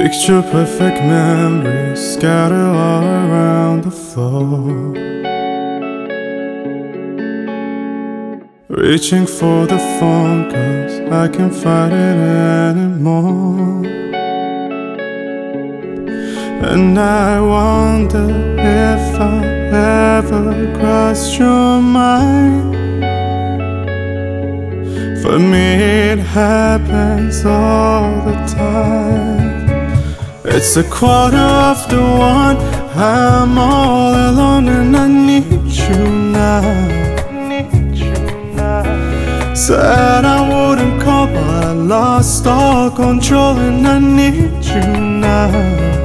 Picture perfect memories scattered all around the floor. Reaching for the phone cause I can't find it anymore. And I wonder if I ever crossed your mind. For me it happens all the time. It's 1:15, I'm all alone and I need you now. Said I wouldn't call but I lost all control and I need you now.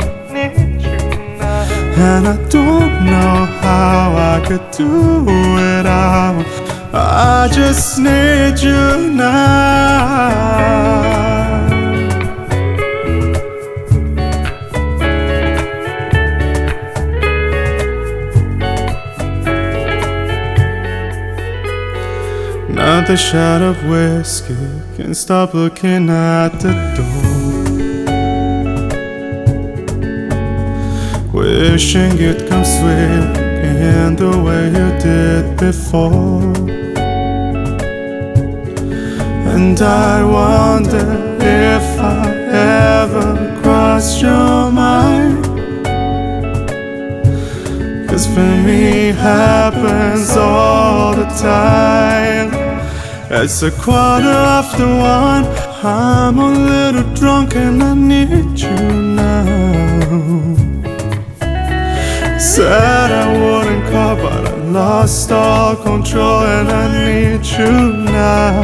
And I don't know how I could do without. I just need you now. Another shot of whiskey, can't stop looking at the door. Wishing you'd come sweeping the way you did before. And I wonder if I ever crossed your mind. Cause for me happens all the time. It's 1:15, I'm a little drunk and I need you now. Said I wouldn't call but I lost all control and I need you now.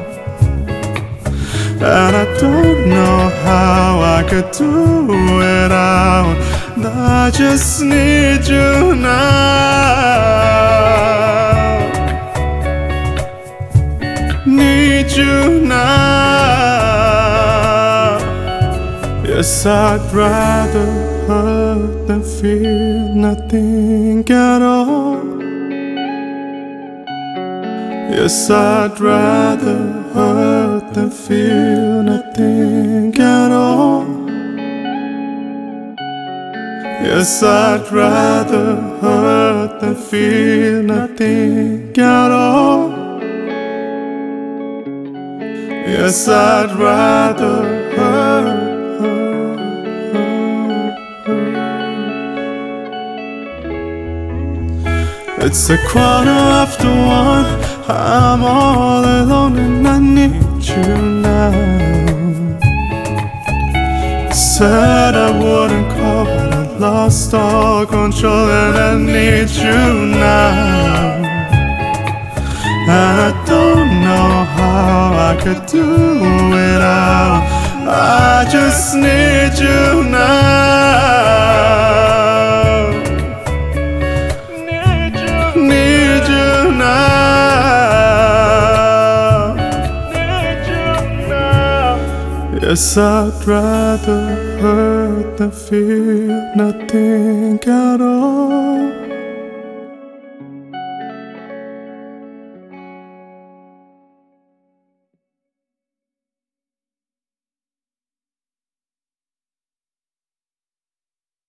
And I don't know how I could do without. I just need you now. Need you now. Yes, I'd rather hurt than feel nothing at all. Yes, I'd rather hurt than feel nothing at all. Yes, I'd rather hurt than feel nothing at all. Yes, I'd rather hurt. It's 1:15, I'm all alone and I need you now. Said I wouldn't call but I lost all control and I need you now. And I don't know how I could do without. I just need you now. Need you now. Yes, I'd rather hurt than feel nothing at all.